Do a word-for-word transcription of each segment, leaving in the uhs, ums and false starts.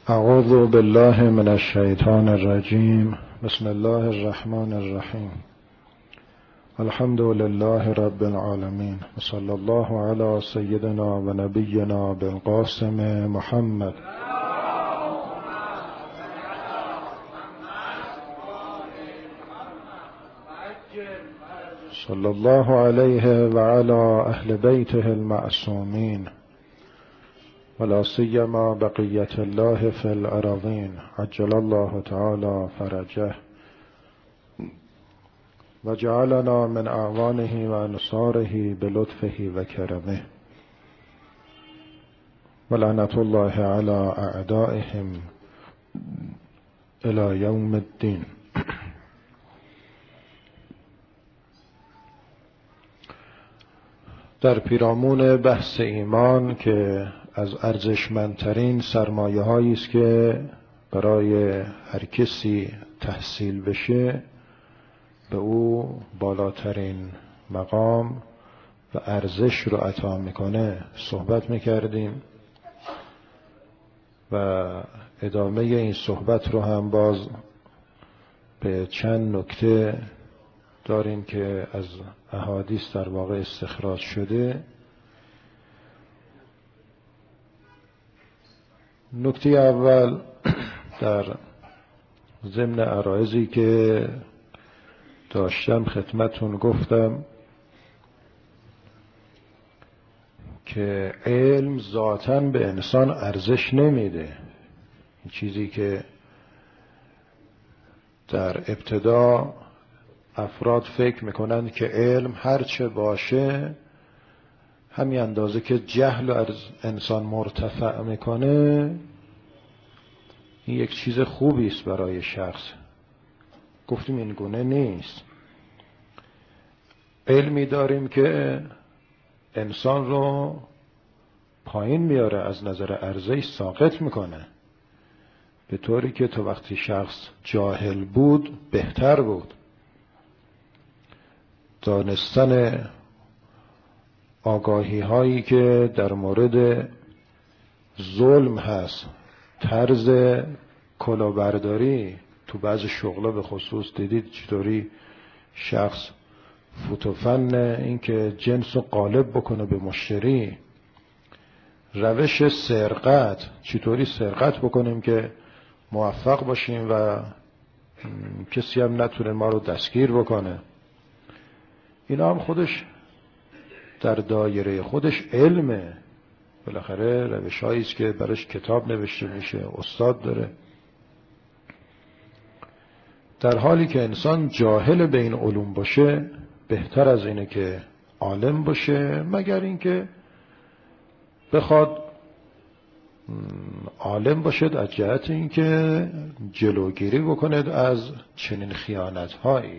اعوذ بالله من الشیطان الرجیم. بسم الله الرحمن الرحیم. الحمد لله رب العالمین و صلی الله علی سیدنا و نبینا بالقاسم محمد. صلی الله علیه و علی اهل بیته المعصومین ولا سیما بقیة الله فی الارضین عجل الله تعالی فرجه و جعلنا من اعوانه و انصاره بلطفه و کرمه و لعنة الله علی اعدائهم الی یوم الدین. در پیرامون بحث ایمان که از ارزشمندترین سرمایه هایی است که برای هر کسی تحصیل بشه به او بالاترین مقام و ارزش رو عطا میکنه صحبت میکردیم و ادامه این صحبت رو هم باز به چند نکته داریم که از احادیث در واقع استخراج شده. نکته اول در ضمن عرایضی که داشتم خدمتون گفتم که علم ذاتاً به انسان ارزش نمیده. این چیزی که در ابتدا افراد فکر میکنند که علم هرچه باشه همین اندازه که جهل از انسان مرتفع میکنه این یک چیز خوبی است برای شخص. گفتیم این گونه نیست. علمی داریم که انسان رو پایین میاره، از نظر ارزش ساقط میکنه، به طوری که تا وقتی شخص جاهل بود بهتر بود. دانستن آگاهی هایی که در مورد ظلم هست، طرز کلاهبرداری تو بعض شغلا به خصوص دیدید چطوری شخص فوتوفن این که جنس رو غالب بکنه به مشتری، روش سرقت چطوری سرقت بکنیم که موفق باشیم و کسی هم نتونه ما رو دستگیر بکنه. اینا هم خودش در دایره خودش علمه. بالاخره روش هایی است که برش کتاب نوشته میشه، استاد داره. در حالی که انسان جاهل به این علوم باشه بهتر از اینه که عالم باشه، مگر اینکه بخواد عالم باشد از جهت اینکه جلوگیری بکند از چنین خیانت هایی.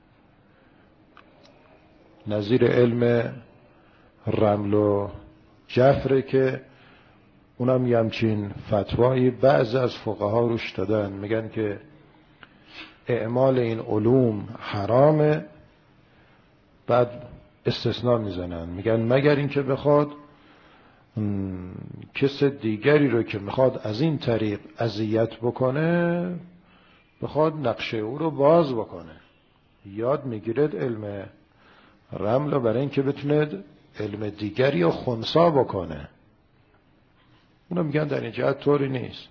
نظیر علم رمل و جفره که اونم یه همچین فتوایی بعض از فقها روش دادن، میگن که اعمال این علوم حرامه، بعد استثناء میزنن، میگن مگر اینکه بخواد کس دیگری رو که میخواد از این طریق اذیت بکنه بخواد نقشه او رو باز بکنه. یاد میگیرد علم رمل برای اینکه بتوند علم دیگری رو خنثی بکنه. اونا میگن در این جهت طوری نیست،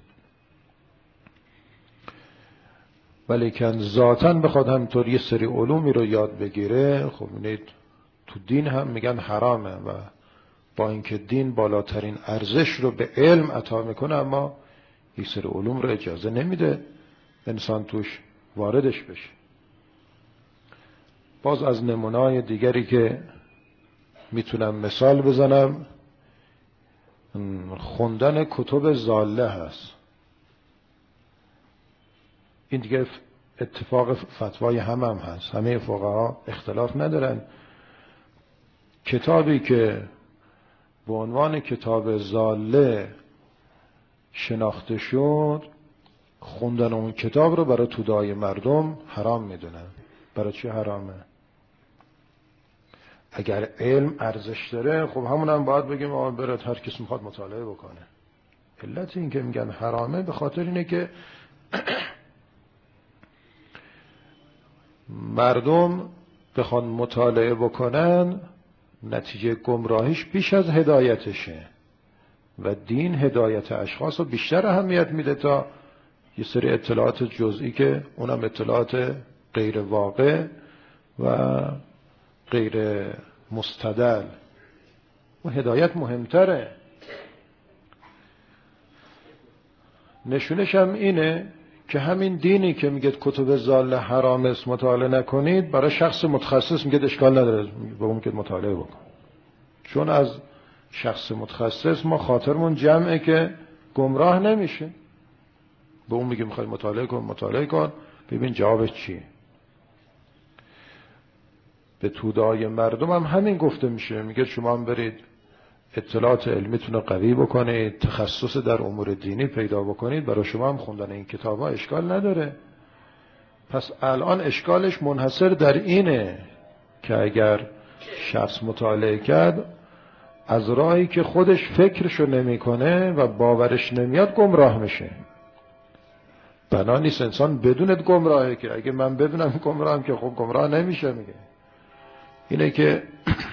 ولیکن ذاتاً بخواد همینطور یه سری علومی رو یاد بگیره، خب اینید تو دین هم میگن حرامه و با اینکه دین بالاترین ارزش رو به علم عطا میکنه اما یه سری علوم رو اجازه نمیده انسان توش واردش بشه. باز از نمونه‌های دیگری که میتونم مثال بزنم خوندن کتب ضاله هست. این دیگه اتفاق فتوای هم هم هست، همه فقها اختلاف ندارن. کتابی که به عنوان کتاب ضاله شناخته شد خوندن اون کتاب رو برای تودای مردم حرام میدونن. برای چی حرامه؟ اگر علم ارزش داره خب همون هم باید بگیم آقا برات هر کس میخواد مطالعه بکنه. علت این که میگن حرامه به خاطر اینه که مردم بخوان مطالعه بکنن نتیجه گمراهیش بیش از هدایتشه و دین هدایت اشخاص رو بیشتر اهمیت میده تا یه سری اطلاعات جزئی که اونم اطلاعات غیر واقع و غیر مستدل. و هدایت مهمتره. نشونش هم اینه که همین دینی که میگه کتب ضاله حرام است مطالعه نکنید، برای شخص متخصص میگه اشکال نداره به اون که مطالعه بکن، چون از شخص متخصص ما خاطرمون جمعه که گمراه نمیشه. به اون میگه میخوای مطالعه کن مطالعه کن ببین جوابش چیه. به تودای مردم هم همین گفته میشه، میگه شما هم برید اطلاعات علمیتون رو قوی بکنید، تخصص در امور دینی پیدا بکنید، برای شما هم خوندن این کتاب ها اشکال نداره. پس الان اشکالش منحصر در اینه که اگر شخص مطالعه کرد از راهی که خودش فکرشو نمیکنه و باورش نمیاد گمراه میشه. بنا نیست انسان بدوند گمراهه، که اگه من بدونم گمراهم که خب گمراه نمیشه. میگه اینه که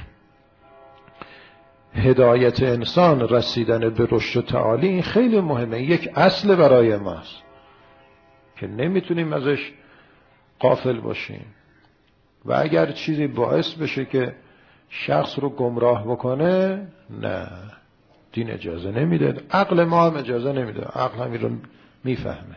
هدایت انسان، رسیدن به رشد و تعالی، این خیلی مهمه، یک اصل برای ماست که نمیتونیم ازش غافل باشیم. و اگر چیزی باعث بشه که شخص رو گمراه بکنه، نه، دین اجازه نمیده، عقل ما هم اجازه نمیده، عقل همین رو میفهمه.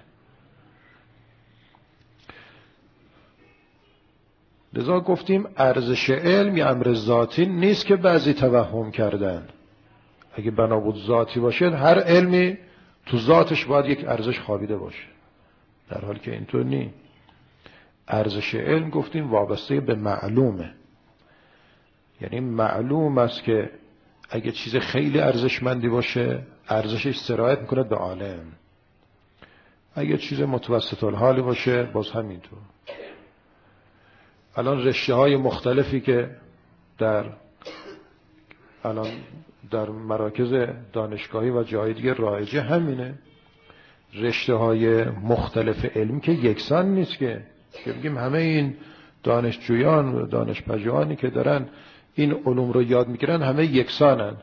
لذا گفتیم ارزش علم یه امر ذاتی نیست که بعضی توهم کردن. اگه بنا بود ذاتی باشه هر علمی تو ذاتش باید یک ارزش خوابیده باشه، در حالی که اینطور نیست. ارزش علم گفتیم وابسته به معلومه، یعنی معلوم است که اگه چیز خیلی ارزشمندی باشه ارزشش سرایت میکنه به عالم، اگه چیز متوسط الحالی باشه باز همینطور. الان رشته های مختلفی که در الان در مراکز دانشگاهی و جای دیگه رایجه همینه، رشته های مختلف علمی که یکسان نیست، که که بگیم همه این دانشجویان و دانشپژوهانی که دارن این علوم رو یاد میگیرن همه یکسانن.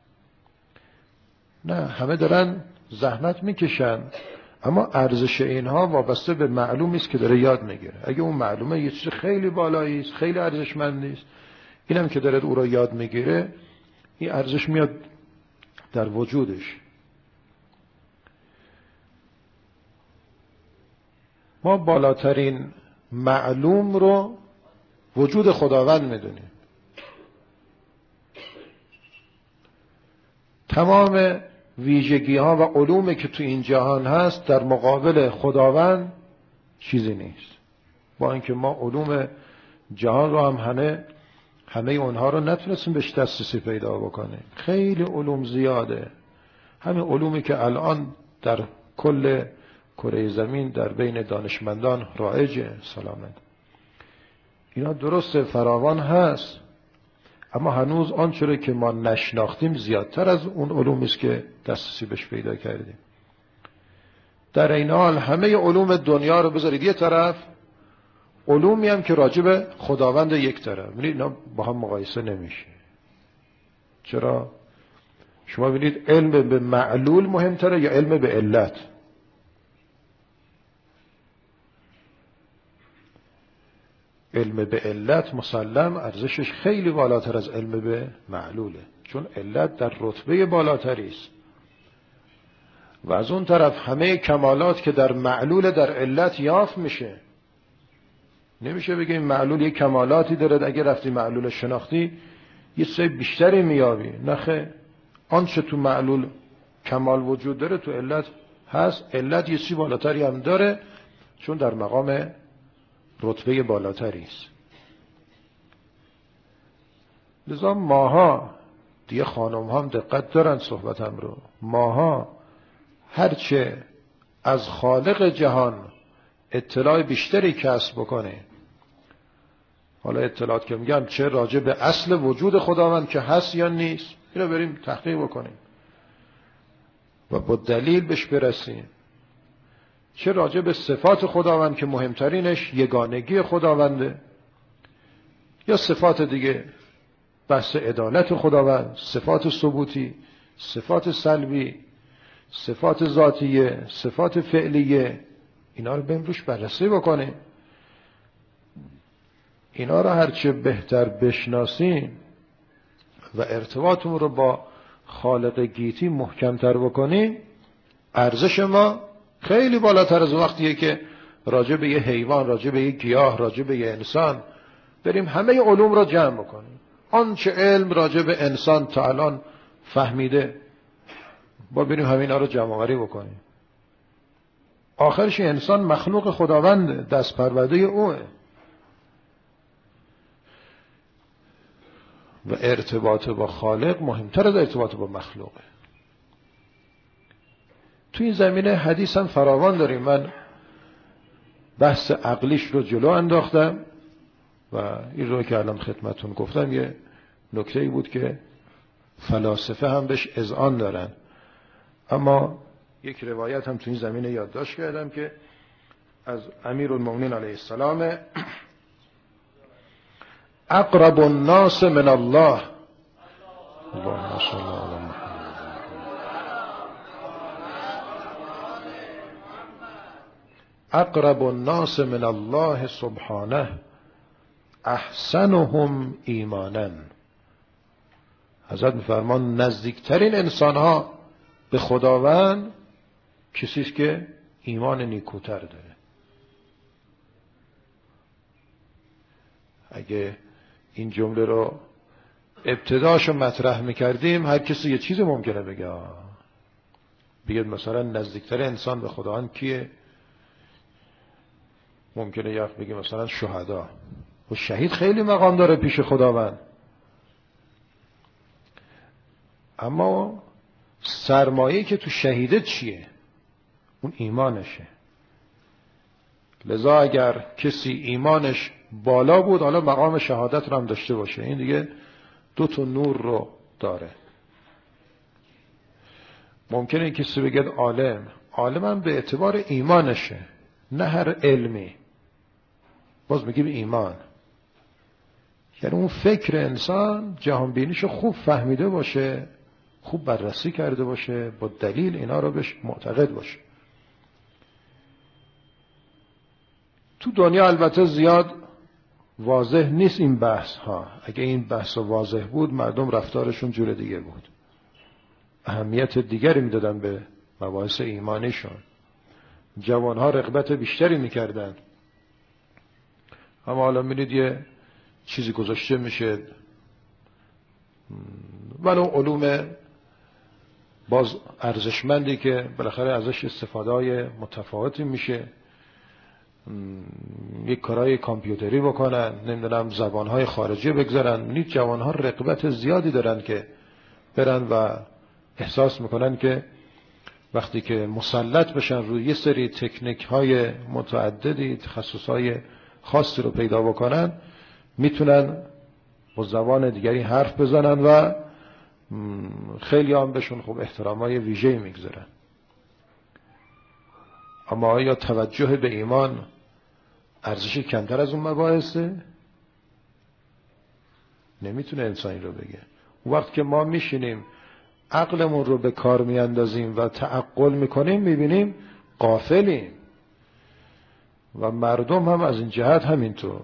نه، همه دارن زحمت میکشن، اما ارزش اینها وابسته به معلومی است که داره یاد میگیره. اگه اون معلومه یه چیز خیلی بالایی است، خیلی ارزشمندی است، اینم که داره او رو یاد میگیره این ارزش میاد در وجودش. ما بالاترین معلوم رو وجود خداوند میدونیم. تمام ویژگی ها و علومی که تو این جهان هست در مقابل خداوند چیزی نیست. با اینکه ما علوم جهان رو هم همه همه اونها رو نتونستیم بهش دسترسی پیدا بکنیم. خیلی علوم زیاده. همین علومی که الان در کل کره زمین در بین دانشمندان رایجه، سلامت، اینا درست فراوان هست، اما هنوز آنچه که ما نشناختیم زیادتر از اون علومی است که دسترسی بهش پیدا کردیم. در این حال همه علوم دنیا رو بذارید یه طرف، علومی هم که راجع به خداوند یک طرف، ببینید اینا با هم مقایسه نمیشه. چرا؟ شما ببینید علم به معلول مهمتره یا علم به علت؟ علم به علت مسلم ارزشش خیلی بالاتر از علم به معلوله، چون علت در رتبه بالاتری است. و از اون طرف همه کمالات که در معلول در علت یافت میشه. نمیشه بگیم معلول یک کمالاتی داره اگه رفتی معلول شناختی یه چیز بیشتری میابی. نخه، آنچه تو معلول کمال وجود داره تو علت هست. علت یه چیز بالاتری هم داره چون در مقام رتبه بالاتری است. لذا ماها دیگه خانم هم دقت دارن صحبتم رو، ماها هرچه از خالق جهان اطلاع بیشتری کسب بکنه، حالا اطلاعات که میگم چه راجع به اصل وجود خداوند که هست یا نیست، اینو بریم تحقیق بکنیم. و با دلیل بهش برسیم، چه راجع به صفات خداوند که مهمترینش یگانگی خداونده، یا صفات دیگه، بحث عدالت خداوند، صفات ثبوتی، صفات سلبی، صفات ذاتیه، صفات فعلیه، اینا رو بریم روش بررسی بکنیم. اینا رو هرچه بهتر بشناسیم و ارتباطمون رو با خالق گیتی محکمتر بکنیم، ارزش ما خیلی بالاتر از وقتیه که راجع به یه حیوان، راجع به یه گیاه، راجع به یه انسان بریم همه علوم رو جمع بکنیم. آنچه علم راجع به انسان تا الان فهمیده با بریم همینا رو جمع آوری بکنیم. آخرش انسان مخلوق خداوند، دست پرورده اوه و ارتباط با خالق مهمتر از ارتباط با مخلوقه. تو این زمینه حدیث هم فراوان داریم. من بحث عقلیش رو جلو انداختم و این رو که الان خدمتون گفتم یه نکته‌ای بود که فلاسفه هم بهش اذعان دارن، اما یک روایت هم تو این زمینه یادداشت کردم که از امیرالمومنین علیه السلام، اقرب الناس من الله، اللهم صل علی محمد، اقرب الناس من الله سبحانه احسنهم ایمانا. حضرت میفرمان نزدیکترین انسانها به خداوند کسی است که ایمان نیکوتر داره. اگه این جمله رو ابتداشو مطرح میکردیم هر کسی یه چیز ممکنه بگه، بگید مثلا نزدیکتر انسان به خداوند کیه؟ ممکنه یک بگه مثلا شهدا، و شهید خیلی مقام داره پیش خداوند، اما سرمایه‌ای که تو شهیده چیه؟ اون ایمانشه. لذا اگر کسی ایمانش بالا بود، حالا مقام شهادت رو هم داشته باشه، این دیگه دو تا نور رو داره. ممکنه کسی بگه عالم، عالم هم به اعتبار ایمانشه، نه هر علمی. باز میگیم ایمان، یعنی اون فکر انسان جهان بینیشو خوب فهمیده باشه، خوب بررسی کرده باشه، با دلیل اینا رو بهش معتقد باشه. تو دنیا البته زیاد واضح نیست این بحث ها. اگه این بحث واضح بود مردم رفتارشون جور دیگه بود، اهمیت دیگری میدادن به مباحث ایمانیشون، جوانها رغبت بیشتری میکردن. اما حالا میدید یه چیزی گذاشته میشه، ولو علوم باز ارزشمندی که بالاخره ازش استفاده متفاوتی میشه، یک کارهای کامپیوتری بکنن، نمیدونم زبانهای خارجی بگذارن، نیت جوانها رغبت زیادی دارن که برن و احساس میکنن که وقتی که مسلط بشن روی یه سری تکنیک های متعددی، تخصص های خاصی رو پیدا بکنن، میتونن با زبان دیگری حرف بزنن و خیلی هم بهشون خوب احترامای ویژه‌ای میگذارن. اما آیا توجه به ایمان ارزشی کمتر از اون مباحثه؟ نمیتونه انسانی رو بگه. وقت که ما میشینیم عقلمون رو به کار میاندازیم و تعقل میکنیم، میبینیم غافلیم و مردم هم از این جهت همینطور.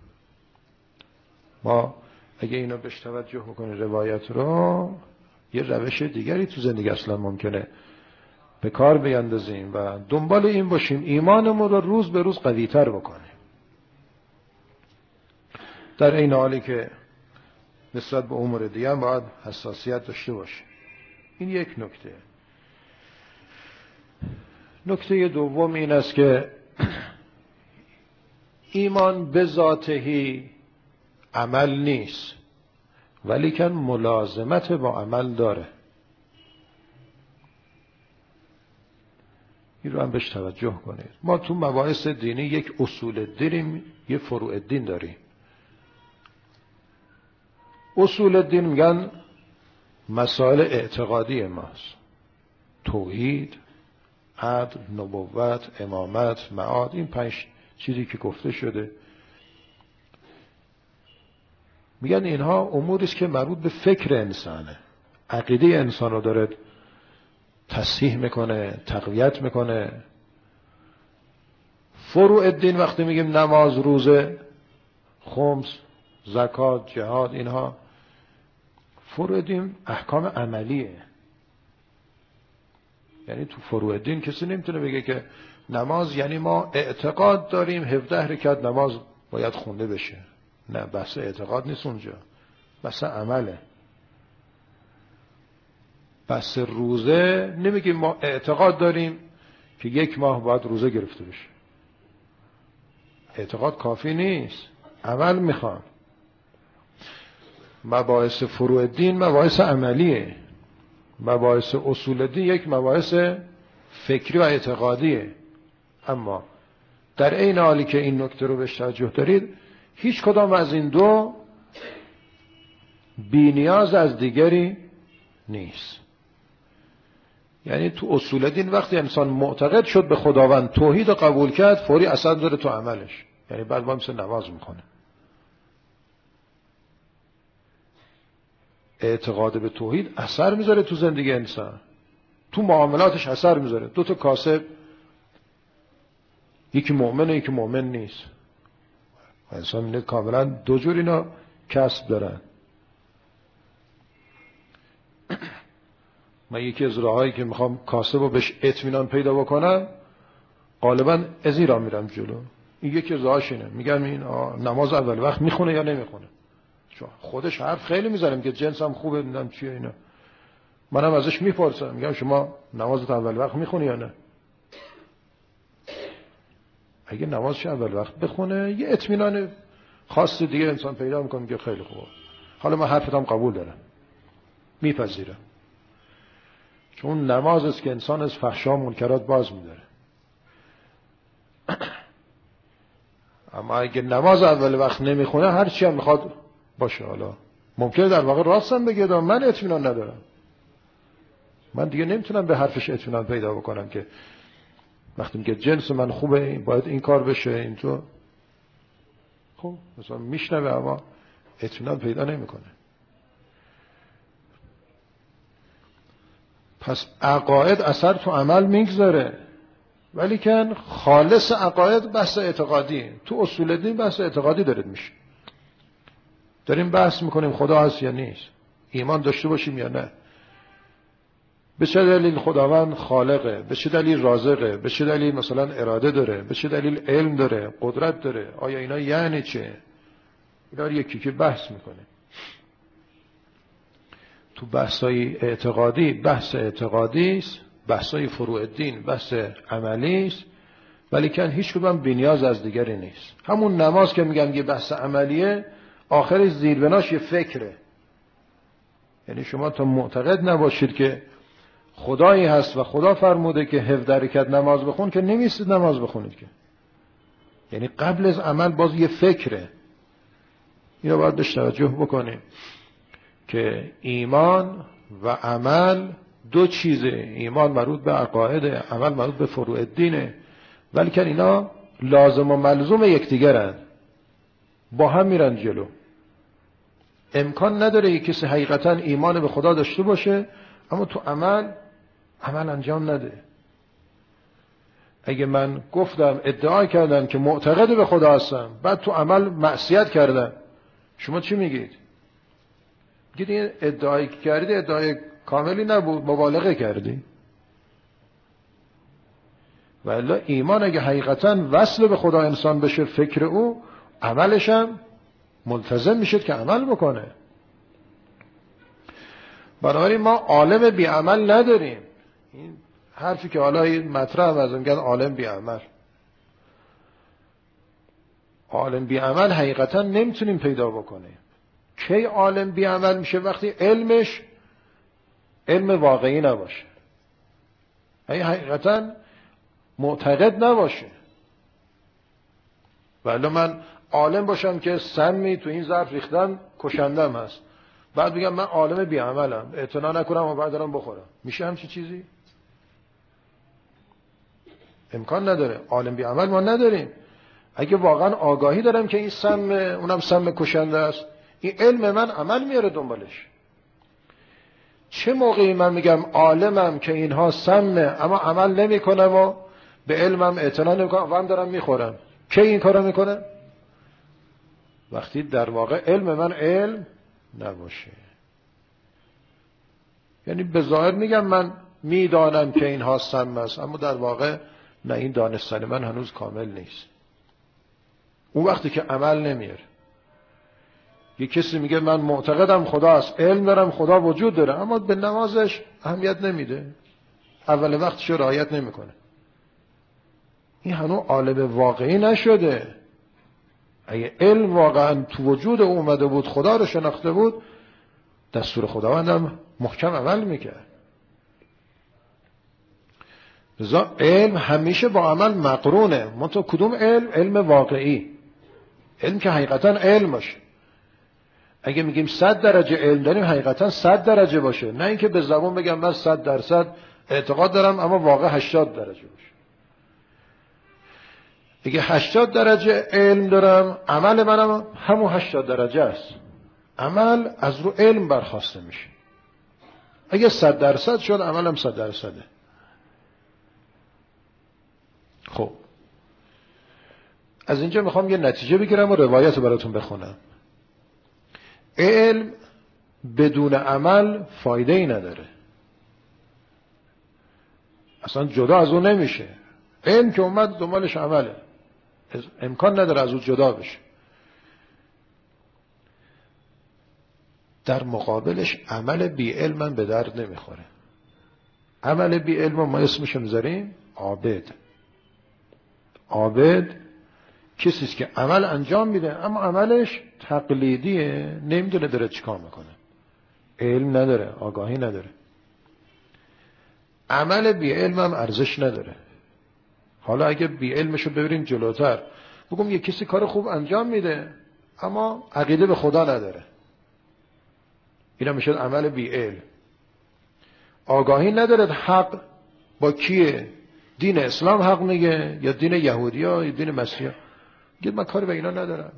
ما اگه اینو بهش توجه بکنیم روایت رو، یه روش دیگری تو زندگی اصلا ممکنه به کار بیاندازیم و دنبال این باشیم ایمانمون رو روز به روز قوی‌تر بکنیم، در این حالی که نسبت به امور دیگه هم باید حساسیت داشته باشیم. این یک نکته. نکته دوم این است که ایمان به ذاتهی عمل نیست، ولیکن ملازمت با عمل داره. این رو هم بهش توجه کنید. ما تو مباحث دینی یک اصول دین، یک فروع دین داریم. اصول دین میگن مسائل اعتقادی ماست. توحید، عدل، نبوت، امامت، معاد، این پنج چیزی که گفته شده. میگن اینها اموری است که مربوط به فکر انسانه، عقیده انسان رو داره تصحیح میکنه، تقویت میکنه. فروع الدین وقتی میگیم نماز، روزه، خمس، زکات، جهاد، اینها فروع الدین احکام عملیه. یعنی تو فروع الدین کسی نمیتونه بگه که نماز یعنی ما اعتقاد داریم هفده رکعت نماز باید خونده بشه. نه، بحث اعتقاد نیست اونجا، بحث عمله. بحث روزه نمیگیم ما اعتقاد داریم که یک ماه باید روزه گرفته بشه. اعتقاد کافی نیست، عمل میخوام. مباحث فروع الدین مباحث عملیه، مباحث اصول الدین یک مباحث فکری و اعتقادیه. اما در عین حالی که این نکته رو بهش توجه دارید، هیچ کدام از این دو بی نیاز از دیگری نیست. یعنی تو اصول دین وقتی انسان معتقد شد به خداوند، توحید رو قبول کرد، فوری اثر داره تو عملش. یعنی بعد با مثل نماز میکنه. اعتقاد به توحید اثر میذاره تو زندگی انسان، تو معاملاتش اثر میذاره. دو تا کاسب، یکی مؤمنه یکی مؤمن نیست، انسان میگه کاملا دو جور اینا کسب دارن. من یکی از راهایی که میخوام کاسب رو بهش اطمینان پیدا بکنم، غالبا از این راه میرم جلو. این یکی از راهاش اینه، میگم این نماز اول وقت میخونه یا نمیخونه. چون خودش حرف خیلی میزنه که جنسم خوبه، میدونم چیه اینا. منم ازش میپرسم، میگم شما نمازت اول وقت میخونی یا نه؟ اگه نمازش اول وقت بخونه، یه اطمینان خاص دیگه انسان پیدا میکنه که خیلی خوبه، حالا من حرفتم قبول دارم، میپذیرم. چون نماز است که انسان از فحشا و منکرات باز میداره. اما اگه نماز اول وقت نمیخونه، هر چی هم میخواد باشه، حالا ممکنه در واقع راستم بگه، من اطمینان ندارم، من دیگه نمیتونم به حرفش اطمینان پیدا بکنم که وقتی میگه جنس من خوبه باید این کار بشه اینطور. خب مثلا میشنوه اما اطمینان پیدا نمیکنه. پس عقاید اثر تو عمل میگذاره، ولی که خالص عقاید بحث اعتقادی. تو اصول دین بحث اعتقادی دارید میشه، داریم بحث میکنیم خدا هست یا نیست، ایمان داشته باشیم یا نه، به چه دلیل خداوند خالقه، به چه دلیل رازقه، به چه دلیل مثلا اراده داره، به چه دلیل علم داره، قدرت داره، آیا اینا یعنی چه؟ اینا رو یکی که بحث میکنه. تو بحثای اعتقادی بحث اعتقادی است، بحثای فروع الدین بحث عملی است، ولی کن هیچ کدوم بی‌نیاز از دیگری نیست. همون نماز که میگم یه بحث عملیه، آخرش زیربناش یه فکره. یعنی شما تا معتقد نباشید که خدایی هست و خدا فرموده که هفده رکعت نماز بخون، که نمیستید نماز بخونید که. یعنی قبل از عمل باز یه فکره. اینو باید بهش توجه بکنیم که ایمان و عمل دو چیزه. ایمان مربوط به عقاید، عمل مربوط به فروع الدینه، ولی که اینا لازم و ملزوم یکدیگرن، با هم میرن جلو. امکان نداره یک کسی حقیقتا ایمان به خدا داشته باشه اما تو عمل عمل انجام نده. اگه من گفتم ادعا کردم که معتقد به خدا هستم، بعد تو عمل معصیت کردم، شما چی میگید؟ میگید این ادعایی که کردی ادعای کاملی نبود، مبالغه کردی. ولی ایمان اگه حقیقتا وصل به خدا انسان بشه، فکر او، عملش هم ملتزم میشه که عمل بکنه. بنابراین ما عالم بی عمل نداریم. این حرفی که حالا این مطرح از میگن عالم بی عمل، عالم بی عمل حقیقتا نمیتونیم پیدا بکنیم. کی عالم بی عمل میشه؟ وقتی علمش علم واقعی نباشه، یعنی حقیقتا معتقد نباشه. ولی من عالم باشم که سمی تو این ظرف ریختن کشندم هست، بعد بگم من عالم بی عملم، اعتنا نکنم و بعد دارم بخورم، میشه همچی چیزی؟ امکان نداره. عالم بی عمل ما نداریم. اگه واقعا آگاهی دارم که این سم، اونم سم کشنده است، این علم من عمل میاره دنبالش. چه موقعی من میگم عالمم که اینها سمه اما عمل نمیکنم و به علمم اعتنا نمیکنم و هم دارم میخورم؟ کی این کارو میکنه؟ وقتی در واقع علم من علم نباشه. یعنی به ظاهر میگم من میدانم که اینها سم است، اما در واقع نه، این دانستن من هنوز کامل نیست. اون وقتی که عمل نمیاره. یه کسی میگه من معتقدم خدا است، علم دارم خدا وجود داره، اما به نمازش اهمیت نمیده، اول وقتش رعایت نمیکنه. این هنوز عالم واقعی نشده. اگه علم واقعا تو وجود او اومده بود، خدا رو شناخته بود، دستور خداوندم محکم عمل میکرد. لذا علم همیشه با عمل مقرونه. منتها کدوم علم؟ علم واقعی، علم که حقیقتا علم باشه. اگه میگیم صد درجه علم داریم، حقیقتا صد درجه باشه، نه اینکه به زبان بگم من صد درصد اعتقاد دارم اما واقع هشتاد درجه باشه. اگه هشتاد درجه علم دارم، عمل منم همون هشتاد درجه است. عمل از رو علم برخواسته میشه. اگه صد درصد شد، عملم صد درصده. خب از اینجا میخوام یه نتیجه بگیرم و روایت رو براتون بخونم. علم بدون عمل فایده ای نداره، اصلا جدا از اون نمیشه. علم که اومد دنبالش عمله، امکان نداره از اون جدا بشه. در مقابلش عمل بی علم به درد نمیخوره. عمل بی علم ما اسمش میذاریم عابد. عابد کسیست که عمل انجام میده اما عملش تقلیدیه، نمیدونه داره چیکار میکنه، علم نداره، آگاهی نداره. عمل بی علم هم ارزش نداره. حالا اگه بی علمشو ببریم جلوتر، بگم یه کسی کار خوب انجام میده اما عقیده به خدا نداره، اینا میشه عمل بی علم. آگاهی نداره حق با کیه، دین اسلام حق میگه یا دین یهودی ها یا دین مسیحی ها، میگه من کاری به اینا ندارم.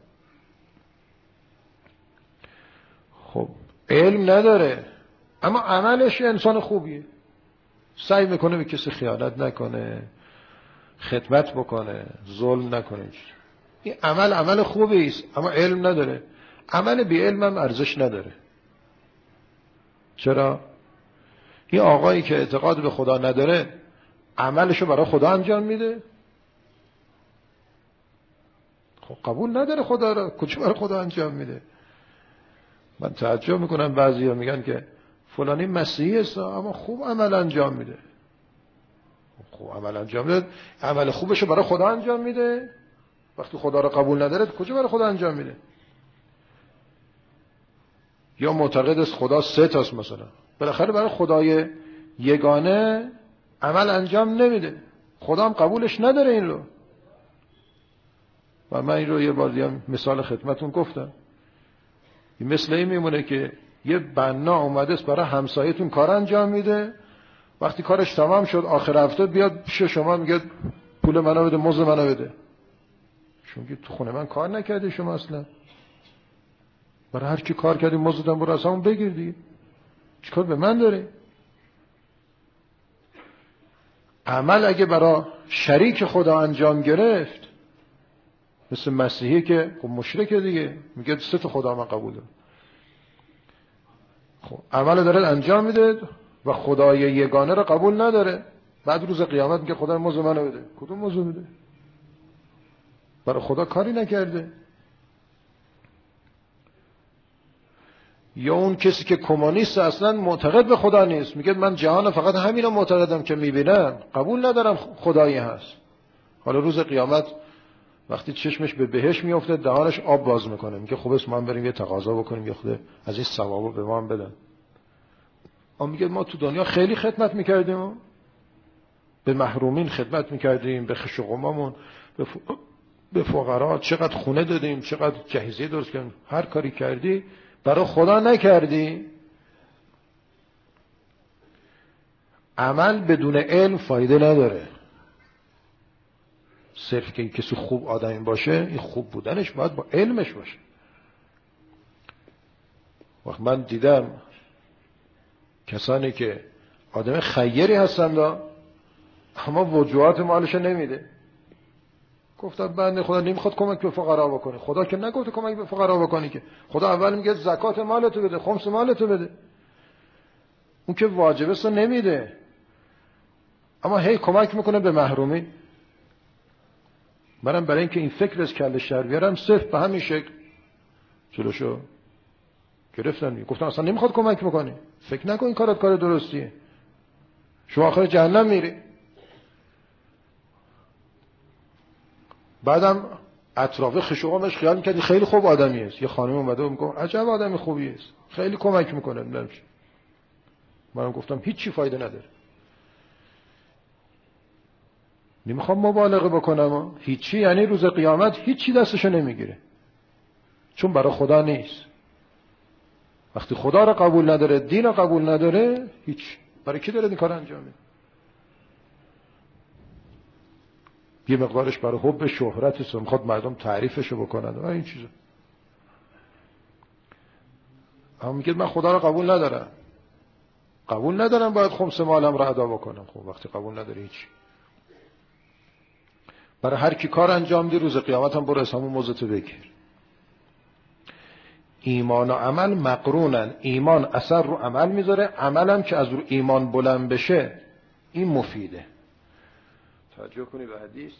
خب علم نداره اما عملش انسان خوبیه، سعی میکنه به کسی خیانت نکنه، خدمت بکنه، ظلم نکنه. این عمل عمل خوبی است اما علم نداره. عمل بی علم هم ارزش نداره. چرا؟ این آقایی که اعتقاد به خدا نداره عملشو برای خدا انجام میده؟ خب قبول نداره خدا رو، کجا برای خدا انجام میده؟ من تعجب میکنم بعضیا میگن که فلانی مسیحی است اما خوب عمل انجام میده. خوب عمل انجام میده، عمل خوبشو برای خدا انجام میده، وقتی خدا رو قبول نداره کجا برای خدا انجام میده؟ یا معتقد است خدا سه تاست مثلا، بالاخره برای خدای یگانه عمل انجام نمیده، خدا هم قبولش نداره این رو. و من این رو یه بار دیگه مثال خدمتون گفتم. این مثل این میمونه که یه بنا اومده است برای همسایتون کار انجام میده، وقتی کارش تمام شد آخر هفته بیاد پیش شما میگه پول منو بده، مزد منو بده. چون که تو خونه من کار نکردی شما اصلا، برای هر کی کار کردی مزدم برو از همون بگیر دیگه، چیکار به من داره؟ عمل اگه برای شریک خدا انجام گرفت، مثل مسیحی که خب مشرکه دیگه، میگه سه تا خدا من قبول دارم. خب عمل داره انجام میده و خدای یگانه رو قبول نداره، بعد روز قیامت میگه خدا مزد منو بده. کدوم مزد میده؟ برای خدا کاری نکرده. یا اون کسی که کمونیست اصلا معتقد به خدا نیست، میگه من جهان فقط همینا معتقدم که میبینم، قبول ندارم خدایی هست. حالا روز قیامت وقتی چشمش به بهش میفته دهانش آب باز میکنه، میگه خب اسم من بریم یه تقاضا بکنیم یه خود از این ثوابو به ما هم بدن. اون میگه ما تو دنیا خیلی خدمت میکردیم، به محرومین خدمت میکردیم، به خشوقمامون، به, ف... به فقرا چقدر خونه دادیم، چقدر جهیزیه درست کردیم، هر کاری کردی برای خدا نکردی. عمل بدون علم فایده نداره. صرف که کسی خوب آدمی باشه، این خوب بودنش باید با علمش باشه. وقت من دیدم کسانی که آدم خیری هستند اما وجوهات مالش نمیده. گفتم بنده خدا نمیخواد کمک به فقرا بکنه. خدا که نگفته کمک به فقرا بکنی، که خدا اول میگه زکات مالتو بده، خمس مالتو بده. اون که واجبه است نمیده، اما هی کمک میکنه به محرومی. منم برای اینکه این فکر از کلش در بیارم صرف به همین شکل جلوشو گرفتم. گفتم اصلا نمیخواد کمک بکنی، فکر نکن این کارت کار درستیه، شما آخر جهنم میری. بعدم اطراف خشوقامش خیال میکردی خیلی خوب آدمی است. یه خانم اومده و میگه عجب آدمی خوبی است، خیلی کمک میکنه. نمیشه. منم گفتم هیچی فایده نداره، نمیخوام مبالغه بکنم. هیچی یعنی روز قیامت هیچی دستشو نمیگیره، چون برای خدا نیست. وقتی خدا رو قبول نداره، دین رو قبول نداره، هیچ برای کی داره این کار انجام میده؟ یه مقدارش برای حب شهرت است، میخواد مردم تعریفشو بکنن و این چیزا. اما میگه من خدا رو قبول ندارم، قبول ندارم باید خمس مالم رو ادا بکنم. خب وقتی قبول نداره هیچ. برای هر کی کار انجام دی روز قیامت هم برو اسمو موزتو بگیر. ایمان و عمل مقرونن. ایمان اثر رو عمل میذاره، عملم که از رو ایمان بلند بشه این مفیده. توجه کنی به حدیث.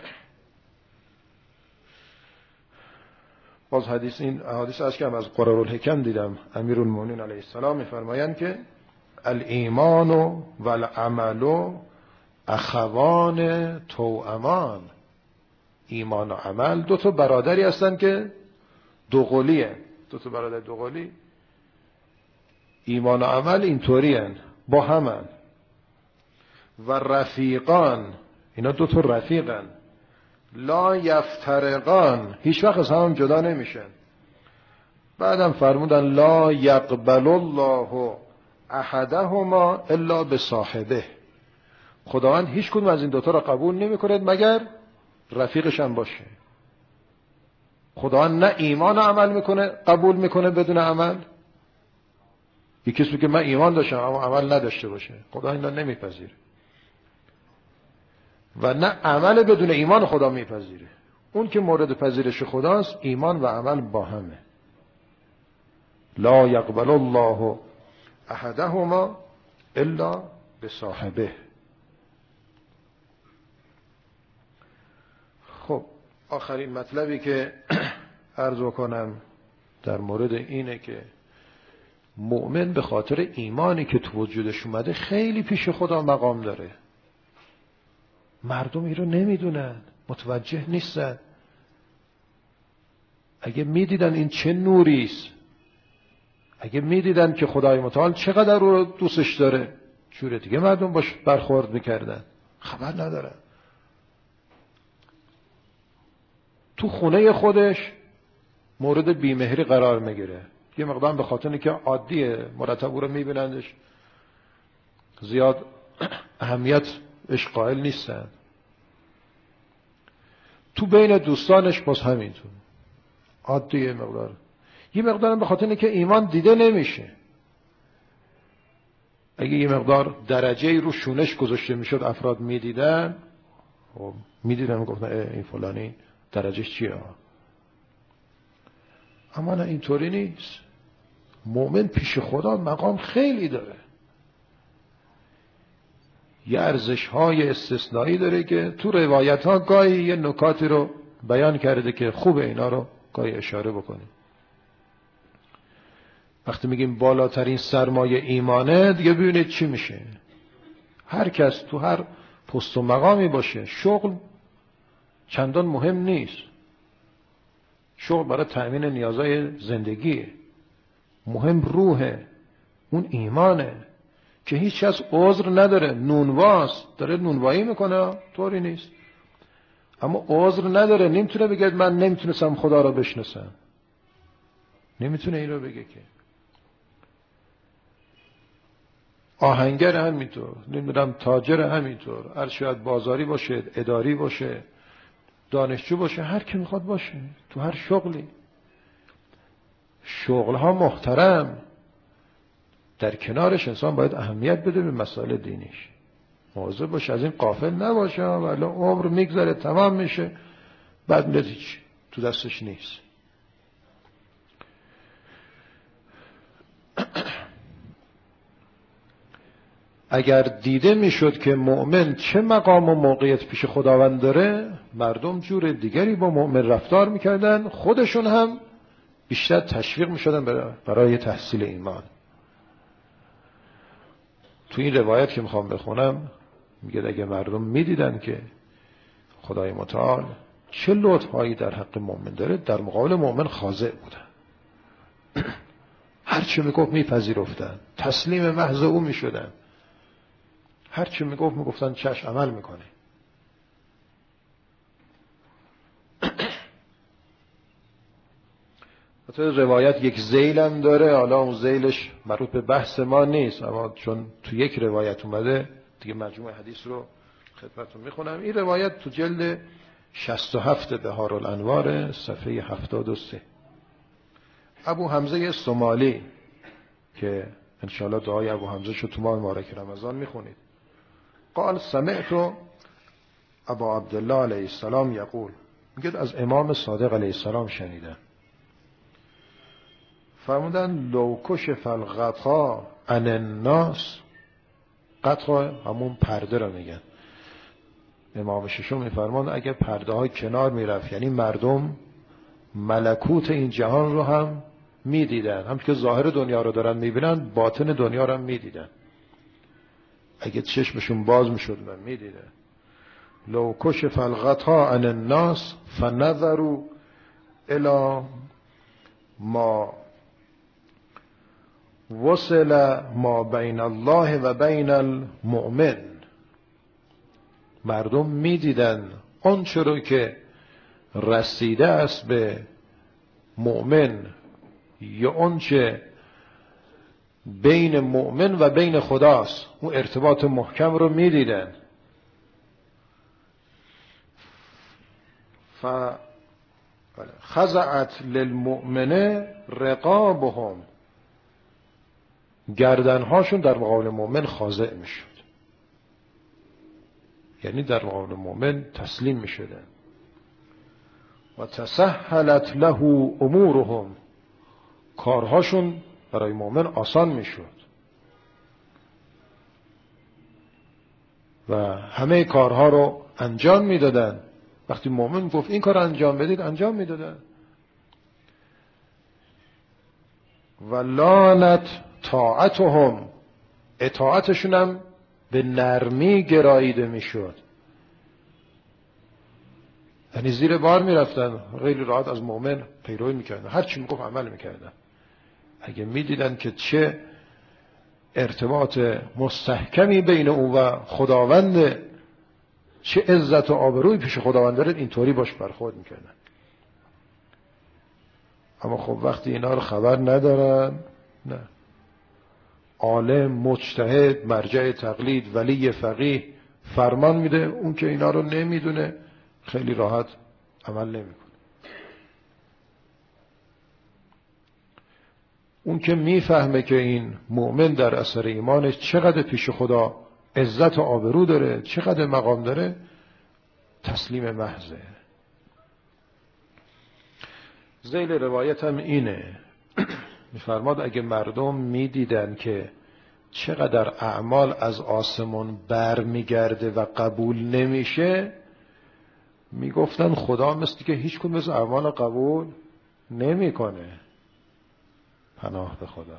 باز حدیث، این حدیث از که از قرارالحکم دیدم، امیرالمومنین علیه السلام میفرمایند که الایمان و العمل اخوان توامان. ایمان و عمل دو تا برادری هستن که دو قلیه. دو تا برادر دو قلی. ایمان و عمل اینطوری هن، با همن. و رفیقان، اینا دو تا رفیقن، لا یفترقان، هیچ وقت از هم جدا نمیشن. بعدم فرمودن لا یقبل الله احدهما الا بصاحبه. خداوند هیچ کدوم از این دوتا را قبول نمی کند مگر رفیقش هم باشه. خداوند نه ایمان عمل میکنه قبول میکنه بدون عمل. یکی کسی که من ایمان داشتم اما عمل نداشته باشه، خدا اینا نمیپذیره. و نه عمل بدون ایمان خدا میپذیره. اون که مورد پذیرش خداست ایمان و عمل با همه. لا یقبل الله احدهما الا بصاحبه. خب آخرین مطلبی که عرض کنم در مورد اینه که مؤمن به خاطر ایمانی که تو وجودش اومده خیلی پیش خدا مقام داره. مردم این رو نمیدونن، متوجه نیستن. اگه میدیدن این چه نوریست، اگه میدیدن که خدای متعال چقدر رو دوستش داره، جور دیگه مردم باش برخورد میکردن. خبر ندارن. تو خونه خودش مورد بیمهری قرار میگیره. یه مقدار به خاطر اینکه عادیه، مرتب او رو میبینندش، زیاد اهمیت اش قائل نیستن. تو بین دوستانش باز همینطور عادیه مقدار. یه مقدارم به خاطر اینکه ایمان دیده نمیشه. اگه یه مقدار درجه رو شونش گذاشته میشد افراد میدیدن، خب میدیدن میگفتن این فلانی درجهش چیه. اما نه اینطوری نیست. مؤمن پیش خدا مقام خیلی داره. یه ارزش های استثنایی داره که تو روایت ها گاهی یه نکاتی رو بیان کرده که خوبه اینا رو گاهی اشاره بکنیم. وقتی میگیم بالاترین سرمایه ایمانه، دیگه ببینید چی میشه. هر کس تو هر پست و مقامی باشه، شغل چندان مهم نیست. شغل برای تأمین نیازهای زندگیه. مهم روحه، اون ایمانه که هیچ کس عذر نداره. نونواست داره نونوایی میکنه، طوری نیست، اما عذر نداره. نمیتونه بگه من نمیتونستم خدا رو بشناسم، نمیتونه این رو بگه. که آهنگر همینطور، نمیدونم تاجر همینطور، هر شاید بازاری باشه، اداری باشه، دانشجو باشه، هر کی میخواد باشه، تو هر شغلی. شغلها محترم، در کنارش انسان باید اهمیت بده به مسائل دینیش، مواظب باشه از این غافل نباشه، ولی عمر میگذره تمام میشه بعد میاد هیچ تو دستش نیست. اگر دیده میشد که مؤمن چه مقام و موقعیت پیش خداوند داره، مردم جور دیگری با مؤمن رفتار میکردن، خودشون هم بیشتر تشویق میشدن برای تحصیل ایمان. تو این روایت که میخوام بخونم میگه اگه مردم میدیدن که خدای متعال چه لطفایی در حق مؤمن داره، در مقابل مؤمن خاضع بودن، هر چی میگفت میپذیرفتن، تسلیم محض او میشدن، هر چی میگفت میگفتن چشم عمل میکنه. روایت یک ذیل هم داره، حالا اون ذیلش مربوط به بحث ما نیست، اما چون تو یک روایت اومده دیگه مجموع حدیث رو خدمتتون میخونم. این روایت تو جلد شصت و هفت بهارالانوار صفحه هفتاد و سه. ابو حمزه سومالی که انشاءالله دعای ابو حمزه شو تو ماه مبارک رمضان میخونید، قال سمعت ابا عبدالله علیه السلام یقول، میگه از امام صادق علیه السلام شنیدن، فرمودن لو کشف الغطا عن الناس، غطا همون پرده را میگن، امام ششم میفرمان اگه پرده های کنار میرفت، یعنی مردم ملکوت این جهان رو هم میدیدن، هم که ظاهر دنیا رو دارن میبینن باطن دنیا رو هم میدیدن، اگه چشمشون باز میشد من میدیدن. لو کشف الغطا عن الناس فنظروا الى ما وصل ما بین الله و بین المؤمن، مردم میدیدن آنچه رو که رسیده است به مؤمن یا آنچه بین مؤمن و بین خداست، اون ارتباط محکم رو میدیدن. ف خضعت للمؤمنه رقابهم، گردنهاشون در مقابل مؤمن خاضع میشد، یعنی در مقابل مؤمن تسلیم میشدن. و تسهلت له امورهم، کارهاشون برای مؤمن آسان میشد و همه کارها رو انجام میدادن. وقتی مؤمن گفت این کار انجام بدید انجام میدادن. و لانت طاعتهم، اطاعتشون هم به نرمی گراییده میشد، یعنی زیر بار میرفتن، خیلی راحت از مؤمن پیروی میکردن، هر چی میگفت عمل میکردن. اگه میدیدن که چه ارتباط مستحکمی بین او و خداوند، چه عزت و آبروی پیش خداوند داره، اینطوری باش برخورد میکردن. اما خب وقتی اینا رو خبر ندارن، نه، عالم، مجتهد، مرجع تقلید، ولی فقیه فرمان میده، اون که اینا رو نمیدونه خیلی راحت عمل نمیکنه. اون که میفهمه که این مؤمن در اثر ایمانش چقدر پیش خدا عزت و آبرو داره، چقدر مقام داره، تسلیم محضه. ذیل روایت هم اینه، میفرماد اگه مردم میدیدن که چقدر اعمال از آسمون بر میگرده و قبول نمیشه، میگفتن خدا مثل که هیچ کدوم از اعمال قبول نمیکنه. پناه به خدا.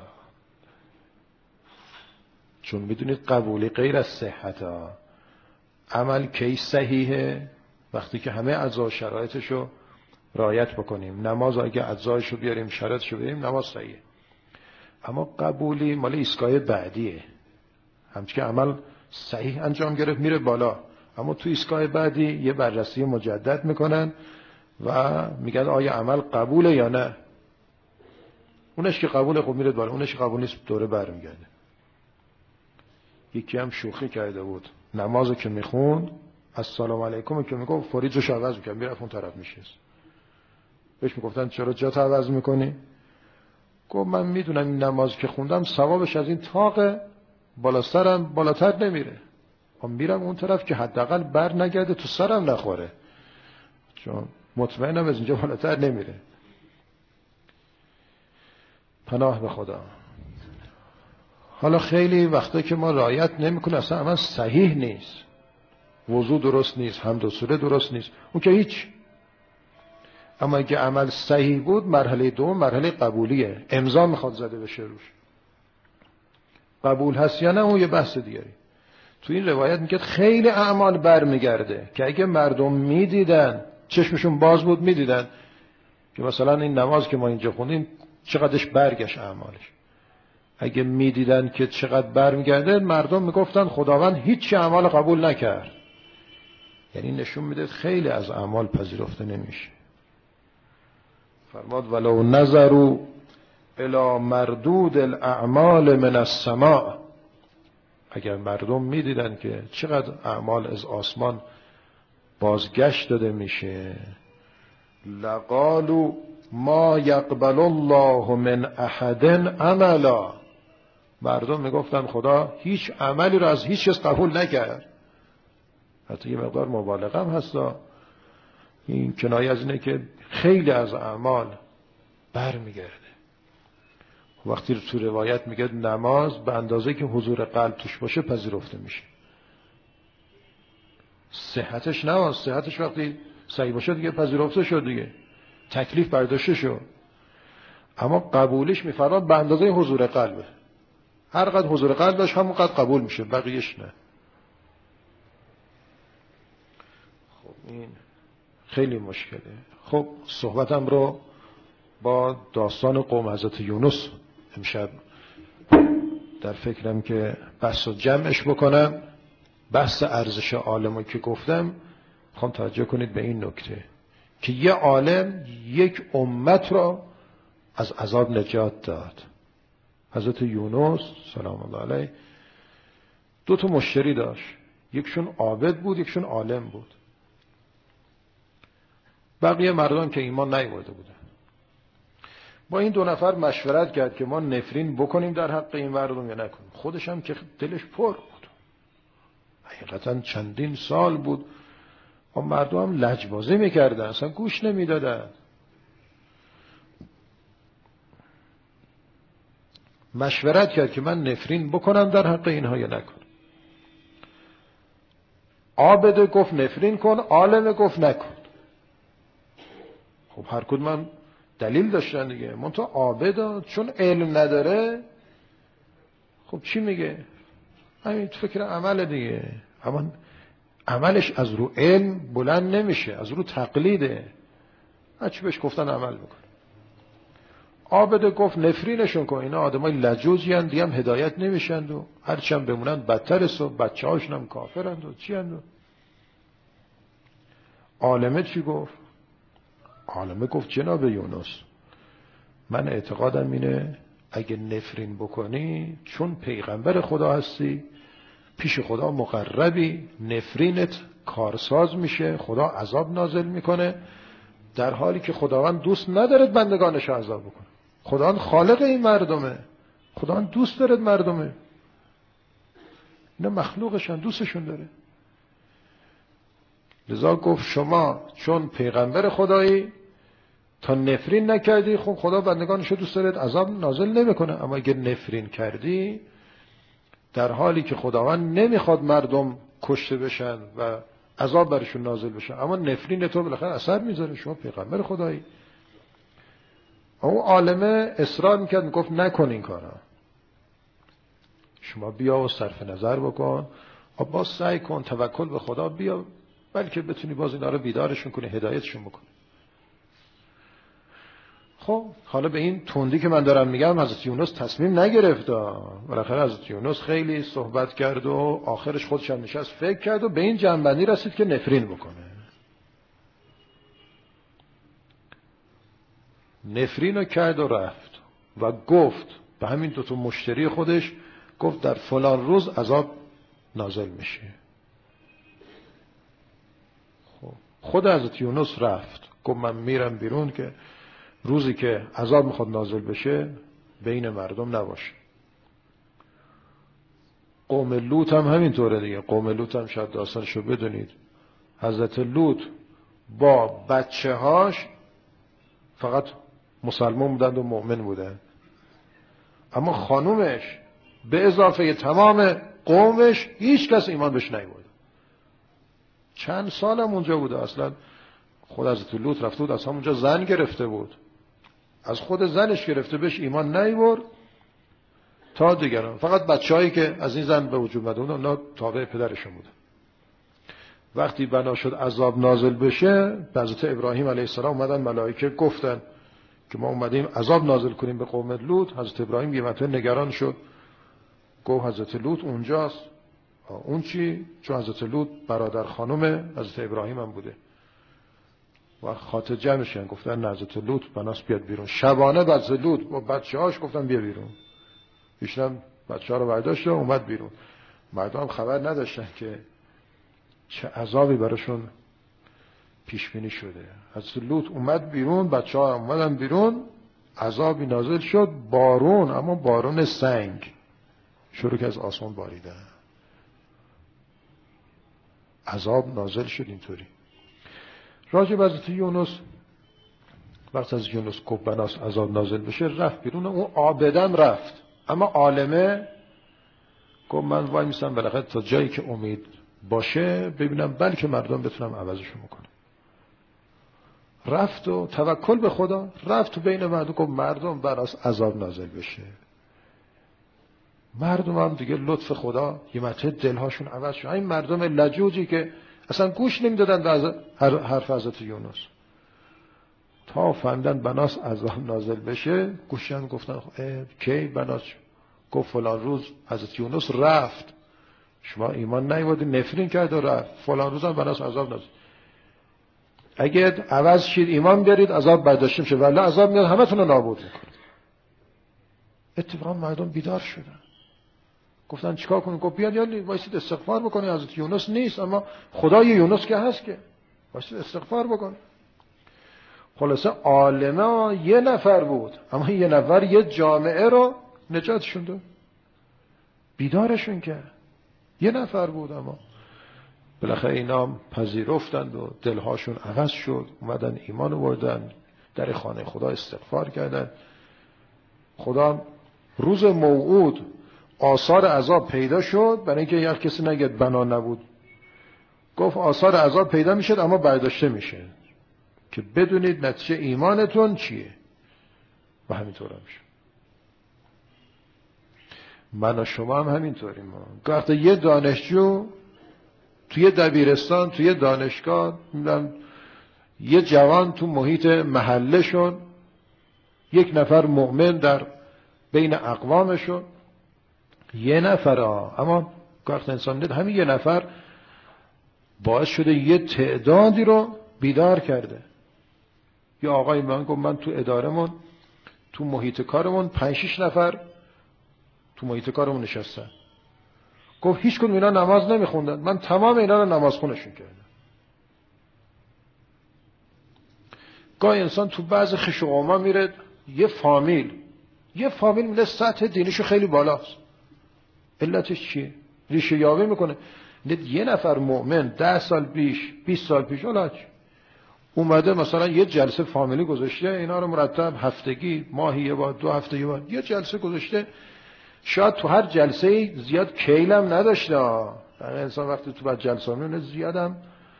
چون میدونید قبولی غیر از صحت ها، عمل کی صحیحه؟ وقتی که همه اجزا و شرایطشو رعایت بکنیم. نماز اگه اجزایشو بیاریم شرایطشو بیاریم نماز صحیحه. اما قبولی مال ایستگاه بعدیه. همچنین که عمل صحیح انجام گرفت میره بالا، اما تو ایستگاه بعدی یه بررسی مجدد میکنن و میگن آیا عمل قبوله یا نه. اونش که قبوله خب میره بالا، اونش که قبول نیست دوره برمیگرده. یکی هم شوخی کرده بود، نمازو که میخوند السلام علیکم که میگفت فوری جوش عوض میکرد میرفت اون طرف میشست. بهش میگفتن چرا جات عوض میکنی؟ گفت من میدونم این نماز که خوندم ثوابش از این طاق بالا سرم بالاتر نمیره، من میرم اون طرف که حداقل بر نگرده تو سرم نخوره، چون مطمئنم از اینجا بالاتر نمیره. پناه به خدا. حالا خیلی وقتا که ما رعایت نمیکنه اصلا عمل صحیح نیست، وضو درست نیست، حمد و سوره درست نیست، اون که هیچ. اما اگه عمل صحیح بود، مرحله دوم مرحله قبولیه، امضا میخواد زده بشه روش. قبول هست یا نه اون یه بحث دیگری. تو این روایت میگه خیلی اعمال برمیگرده که اگه مردم میدیدن، چشمشون باز بود میدیدن که مثلا این نماز که ما اینجا خوندیم چقدرش برگشت اعمالش. اگه میدیدن که چقدر برمیگرده، مردم میگفتن خداوند هیچ اعمال قبول نکرد. یعنی نشون میده خیلی از اعمال پذیرفته نمیشه. فرماد ولو نظروا الی مردود الاعمال من السماء، اگر مردم میدیدن که چقدر اعمال از آسمان بازگشت داده میشه، لقالوا ما یقبل الله من احد عملا، مردم میگفتن خدا هیچ عملی رو از هیچ کس قبول نکرد. حتی یه مقدار مبالغه هم هستا، این کنایه از اینه که خیلی از اعمال برمیگرده. وقتی تو روایت میگه نماز به اندازه که حضور قلب توش باشه پذیرفته میشه. صحتش نه، صحتش وقتی صحیح باشه دیگه پذیرفته شد دیگه، تکلیف برداشته شد. اما قبولش میفرماد به اندازه حضور قلبه، هر قدر حضور قلب داشت همون قدر قبول میشه، بقیهش نه. خب این خیلی مشکله. خب صحبتم رو با داستان قوم حضرت یونس امشب در فکرم که بحث رو جمعش بکنم. بحث ارزش عالمو که گفتم، میخوام توجه کنید به این نکته که یه عالم یک امت را از عذاب نجات داد. حضرت یونس سلام الله علیه دو تا مشتری داشت، یکشون عابد بود یکشون عالم بود. بقیه مردم که ایمان نیاورده بودن با این دو نفر مشورت کرد که ما نفرین بکنیم در حق این مردم یا نکنیم. خودش هم که دلش پر بود، حقیقتا چندین سال بود و مردم هم لجبازی میکردن، اصلا گوش نمیدادن. مشورت کرد که من نفرین بکنم در حق اینها یا نکنم. عابد گفت نفرین کن، عالم گفت نکن. خب هر کدوم هم دلیل داشتن دیگه. منتها عابد چون علم نداره، خب چی میگه؟ همین فکر عمل دیگه. اما عملش از رو علم بلند نمیشه، از رو تقلیده. هرچی بهش گفتن عمل میکنه. عابد گفت نفرینشون کن، اینا آدمای لجوزی هستند، دیگه هم هدایت نمیشند و هرچی هم بمونن بدتر است و بچه هاشون هم کافرند و چی هستند. عالمه چی گفت؟ عالمه گفت جناب یونس، من اعتقادم اینه اگه نفرین بکنی چون پیغمبر خدا هستی، پیش خدا مقربی، نفرینت کارساز میشه، خدا عذاب نازل میکنه، در حالی که خداوند دوست ندارد بندگانش عذاب بکنه. خداوند خالق این مردمه، خداوند دوست دارد مردمه، اینا مخلوقشن، دوستشون داره. لذا گفت شما چون پیغمبر خدایی تا نفرین نکردی، خب خدا بندگانش دوست دارد عذاب نازل نمیکنه. اما اگه نفرین کردی، در حالی که خداوند نمیخواد مردم کشته بشن و عذاب برشون نازل بشه، اما نفرین تو بالاخره اثر میذاره، شما پیغمبر خدایی. اون عالمه اصرار میکرد، میگفت نکن این کارا، شما بیا و صرف نظر بکن و باز سعی کن توکل به خدا بیا، بلکه بتونی باز اینا رو بیدارشون کنی، هدایتشون بکنی. خب حالا به این تندی که من دارم میگم حضرت یونس تصمیم نگرفت. بالاخره حضرت یونس خیلی صحبت کرد و آخرش خودش هم نشست فکر کرد و به این جنبندی رسید که نفرین بکنه. نفرین رو کرد و رفت و گفت به همین دوتا مشتری خودش، گفت در فلان روز عذاب نازل میشه. خود حضرت یونس رفت، گفت من میرم بیرون که روزی که عذاب میخواد نازل بشه بین مردم نباشه. قوم لوط هم همینطوره دیگه. قوم لوط هم شاید داستانشو بدونید. حضرت لوط با بچه هاش فقط مسلمان بودند و مؤمن بودند، اما خانومش به اضافه تمام قومش هیچ کس ایمان بهش نیاورد. چند سال هم اونجا بوده. اصلا خود حضرت لوط رفته بود از همونجا زن گرفته بود، از خود زنش گرفته بهش ایمان نیاورد تا دیگران. فقط بچه‌هایی که از این زن به وجود اومده بودن اونا تابع پدرشون بودن. وقتی بنا شد عذاب نازل بشه، حضرت ابراهیم علیه السلام اومدن، ملائکه گفتن که ما اومدیم عذاب نازل کنیم به قوم لوط. حضرت ابراهیم یه مرتبه نگران شد، گفت حضرت لوط اونجاست. اون چی؟ چون حضرت لوط برادر خانم حضرت ابراهیم هم بوده و خاطر جمعشن. گفتن نه حضرت لوط بناس بیاد بیرون. شبانه حضرت لوط با بچه‌هاش گفتن بیا بیرون. ایشون بچه‌ها رو برداشت و اومد بیرون. مردم خبر نداشتن که چه عذابی براشون پیش بینی شده. حضرت لوط اومد بیرون، بچه‌ها اومدن بیرون، عذابی نازل شد، بارون، اما بارون سنگ شروع که از آسمان باریدن. عذاب نازل شد اینطوری. راجع به حضرت یونس، وقتی از یونس گفت بناس عذاب نازل بشه رفت بیرون. اون عابدم رفت، اما عالمه گفت من وای میستم بالاخره تا جایی که امید باشه ببینم بلکه مردم بتونم عوضشون میکنم. رفت و توکل به خدا رفت تو بین مردم، گفت مردم بناس عذاب نازل بشه. مردم هم دیگه لطف خدا یه مرتبه دلهاشون عوض شد. این مردم لجوجی که اصلا گوش نمیدادن به حرف حضرت یونس، تا فهمیدن بناس عذاب نازل بشه گوشن گفتن کی بناس؟ گفت فلان روز حضرت یونس رفت، شما ایمان نیاوردید، نفرین کرد و رفت. فلان روز هم بناس عذاب نازل. اگه عوض شید ایمان بیارید عذاب برداشته میشه، ولی عذاب میاد همتون رو نابود میکنه. اتفاقا مردم بیدار شدن، گفتن چیکار کنیم؟ گفت بیاد یعنی وایسید استغفار بکنید. حضرت یونس نیست اما خدای یونس که هست، که وایسید استغفار بکنید. خلاصه عالمه یه نفر بود، اما یه نفر یه جامعه رو نجاتشون داد، بیدارشون کرد. یه نفر بود اما بالاخره اینا پذیرفتند و دلهاشون عوض شد، اومدن ایمان آوردن، در خانه خدا استغفار کردن. خدا روز موعود آثار عذاب پیدا شد، برای اینکه یک کسی نگید بنا نبود. گفت آثار عذاب پیدا میشد اما برداشته میشه که بدونید نتیجه ایمانتون چیه. و همینطور هم شد. من و شما هم همینطوریم. ما وقتی یه دانشجو توی دبیرستان، توی دانشگاه، میدونم یه جوان تو محیط محله شد، یک نفر مؤمن در بین اقوامشون، یه نفر ها، اما وقتی انسان دید همین یه نفر باعث شده یه تعدادی رو بیدار کرده. یه آقای من گفت من تو ادارمون، تو محیط کارمون پنج شش نفر تو محیط کارمون نشستن. گفت هیچ کدوم اینا نماز نمیخوندن، من تمام اینا رو نماز خونشون کردم. گاهی انسان تو بعض خش و قوما میره، یه فامیل یه فامیل میره سطح دینیشو خیلی بالاست. علتش چیه؟ ریشه یابی میکنه. یه نفر مؤمن ده سال پیش، بیست سال پیش اولاج اومده مثلا یه جلسه فامیلی گذاشته، اینا رو مرتب هفتگی، ماهی یه بار، دو هفته یه بار یه جلسه گذاشته. شاید تو هر جلسه زیاد کیلم نداشته. یعنی انسان وقتی تو بعد جلسه میونه زیادم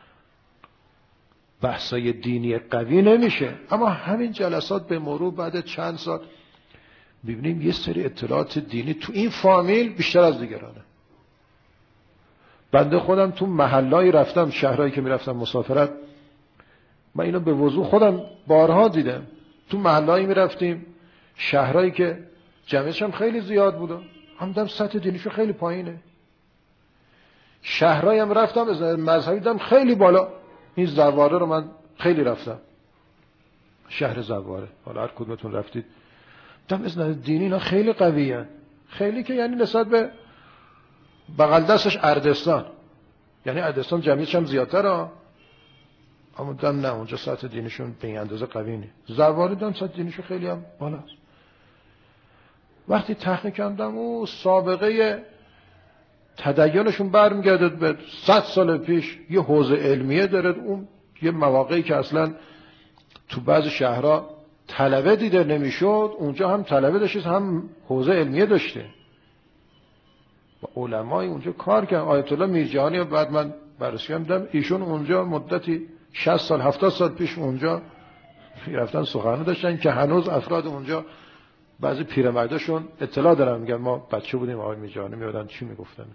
بحثای دینی قوی نمیشه، اما همین جلسات به مرور بعد چند سال ببینیم یه سری اطلاعات دینی تو این فامیل بیشتر از دیگرانه. بنده خودم تو محلایی رفتم، شهرهایی که میرفتم مسافرت، من اینو به وضوح خودم بارها دیدم. تو محلایی میرفتیم، شهرهایی که جمعیتش هم خیلی زیاد بوده، همدم سطح دینیشو خیلی پایینه. شهرهایی هم رفتم مذهبی دیدم خیلی بالا. این زواره رو من خیلی رفتم، شهر زواره، حالا هر کدومتون رفتید دیدم از نظر دینی اینا خیلی قویه، خیلی که یعنی نسبت به بغل دستش اردستان، یعنی اردستان جمعیتش هم زیادتره، اما دم نه، اونجا سطح دینشون به این اندازه قوی نیست. زوارد هم سطح دینشون خیلی هم بالاست. وقتی تحقیق کردم او سابقه تدینشون برمیگرده به صد سال پیش، یه حوزه علمیه داره. اون یه مواقعی که اصلا تو بعض شهرها طلبه دیده نمیشد، اونجا هم طلبه داشته هم حوزه علمیه داشته و علمای اونجا کار کردن. آیت الله میرجهانی بعد من بررسی کردم، ایشون اونجا مدتی شصت سال هفتاد سال پیش اونجا رفتن سخنرانی داشتن که هنوز افراد اونجا بعضی پیرمرداشون اطلاع دارن، میگن ما بچه بودیم آقای میرجهانی میادن چی میگفتن.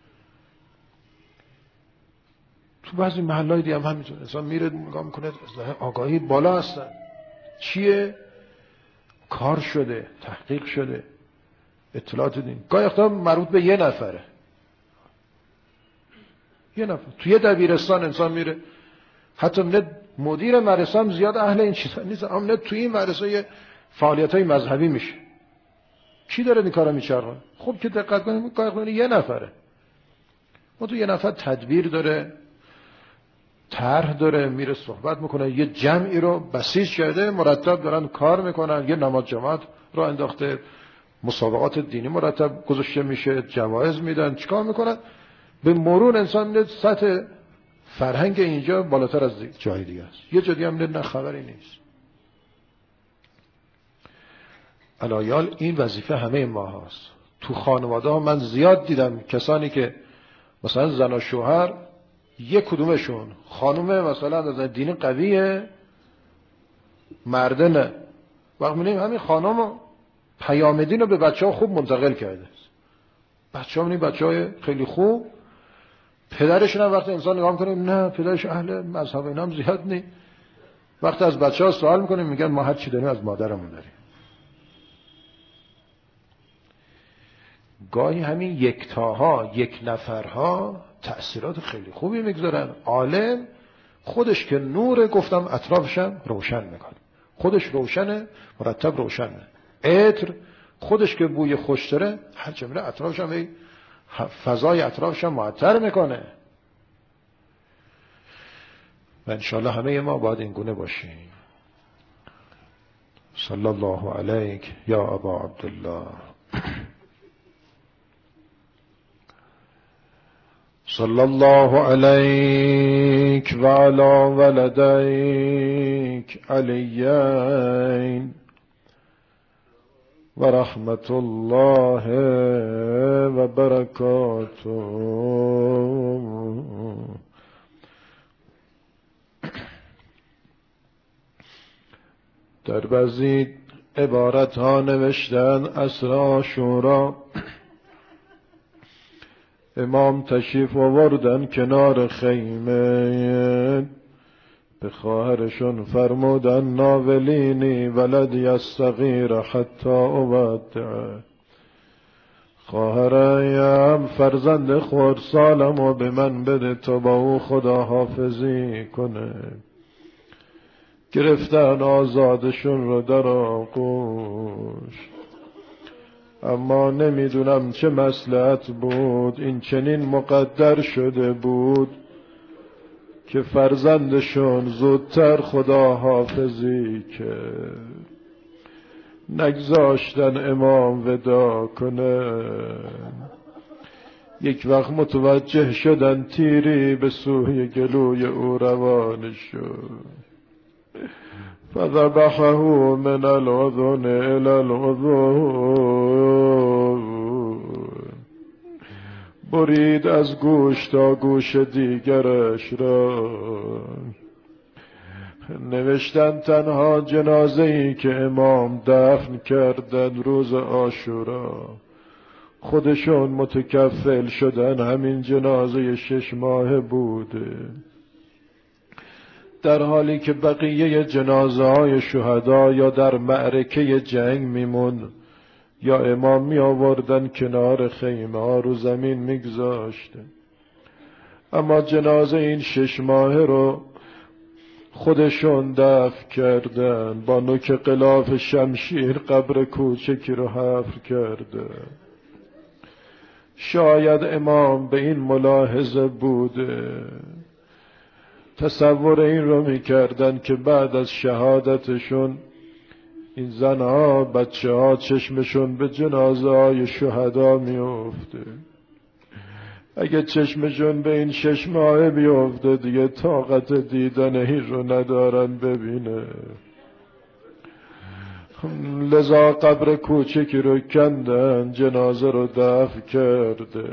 تو بعضی محلهای دیگه هم همینطور، انسان میره نگاه میکنه آگاهی بالا هستن. چیه؟ کار شده، تحقیق شده، اطلاعات دین. گاهی وقتا مربوط به یه نفره، یه نفر تو یه دبیرستان انسان میره، حتی نه مدیر مدرسه هم زیاد اهل این چیزا نیست، اما نه توی این مدرسه فعالیت‌های مذهبی میشه. کی داره این کارا میچرخه؟ خب که دقت کنید گاهی وقتا یه نفره، ما تو یه نفر تدبیر داره، طرح داره، میره صحبت میکنه، یه جمعی رو بسیج کرده، مرتب دارن کار میکنن، یه نماز جماعت رو انداخته، مسابقات دینی مرتب گذاشته میشه، جوایز میدن، چیکار میکنن؟ به مرور انسان میده سطح فرهنگ اینجا بالاتر از جای دیگه است. یه جدی هم نه خبری نیست. الایال این وظیفه همه ما هست. تو خانواده ها من زیاد دیدم کسانی که مثلا زن و شوهر یک کدومشون خانومه مثلا از دین قویه، مرده نه، وقت می‌بینیم همین خانم پیام دین رو به بچه‌ها خوب منتقل کرده. بچه‌ها می‌بینیم بچه‌های خیلی خوب، پدرشون هم وقتی انسان نگاه می‌کنه نه پدرش اهل مذهب اینا هم زیاد نی، وقتی از بچه‌ها سوال می‌کنیم میگن ما هر چی داریم از مادرمون داریم. گاهی همین یکتاها، یک نفرها تأثیرات خیلی خوبی میگذارن. عالم خودش که نور، گفتم اطرافشم روشن میکنه، خودش روشنه، مرتب روشنه. عطر خودش که بوی خوش داره، هر چه میره اطرافشم فضای اطرافشم معطر میکنه. و انشاءالله همه ما باید این گونه باشیم. صلی الله علیک یا ابا عبدالله. صلی الله علیک و علی ولدیک علیین و رحمت الله و برکاته. در بعضی عبارت ها نوشتن عصر عاشورا امام تشریف آوردن کنار خیمه، به خواهرشون فرمودن ناولینی ولدی الصغیر حتی اودعه، خواهرم فرزند خردسالم و به من بده تا با او خدا حافظی کنه. گرفتن آزادشون رو در آغوش، اما نمیدونم چه مصلحت بود، این چنین مقدر شده بود که فرزندشون زودتر خدا حافظی کرد. نگذاشتن امام ودا کنه. یک وقت متوجه شدن تیری به سوی گلوی او روان شد. فذبحه من الاذن الى الاذن، برید از گوش تا گوش دیگرش را. نوشتن تنها جنازه‌ای که امام دفن کردن روز عاشورا، خودشون متکفل شدن همین جنازه شش ماه بوده، در حالی که بقیه جنازه های شهدا یا در معرکه جنگ میمون یا امام می آوردن کنار خیمه ها رو زمین میگذاشتن. اما جنازه این شش ماهه رو خودشون دفن کردن، با نوک غلاف شمشیر قبر کوچکی رو حفر کردن. شاید امام به این ملاحظه بوده تصور این رو میکردن که بعد از شهادتشون این زنها بچه ها چشمشون به جنازه های شهدا میفته. اگه چشمشون به این شش ماه بیفته دیگه طاقت دیدن این رو ندارن ببینه. لذا قبر کوچکی رو کندن، جنازه رو دفن کرده.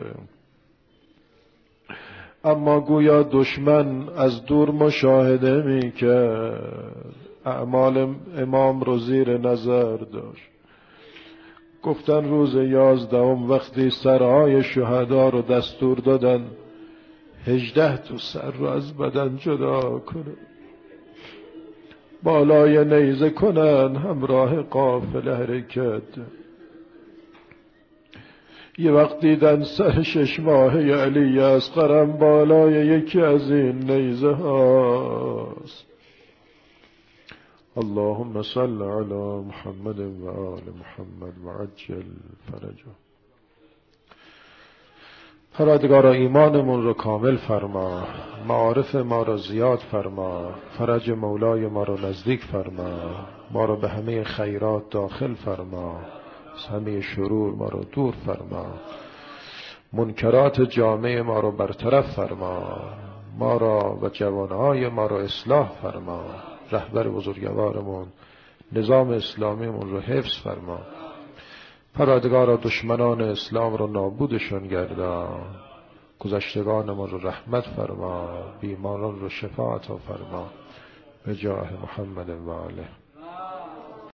اما گویا دشمن از دور مشاهده میکرد، اعمال امام رو زیر نظر داشت. گفتن روز یازدهم وقتی سرهای شهدا رو دستور دادن هجده تو سر رو از بدن جدا کنه، بالای نیزه کنن همراه قافله حرکت. یه وقت دیدن سر شش ماهه علی اصغرم بالای یکی از این نیزه هاست. اللهم صل علی محمد و آل محمد و عجل فرجه. پروردگارا ایمانمون رو کامل فرما، معارف ما رو زیاد فرما، فرج مولای ما رو نزدیک فرما، ما رو به همه خیرات داخل فرما، از همه شرور ما رو دور فرما، منکرات جامعه ما رو برطرف فرما، ما را و جوانهای ما رو اصلاح فرما، رهبر بزرگوارمون نظام اسلامیمون رو حفظ فرما. پروردگارا دشمنان اسلام رو نابودشون گردان، گذشتگانمون رو رحمت فرما، بیماران رو شفا عطا فرما، به جاه محمد و آله.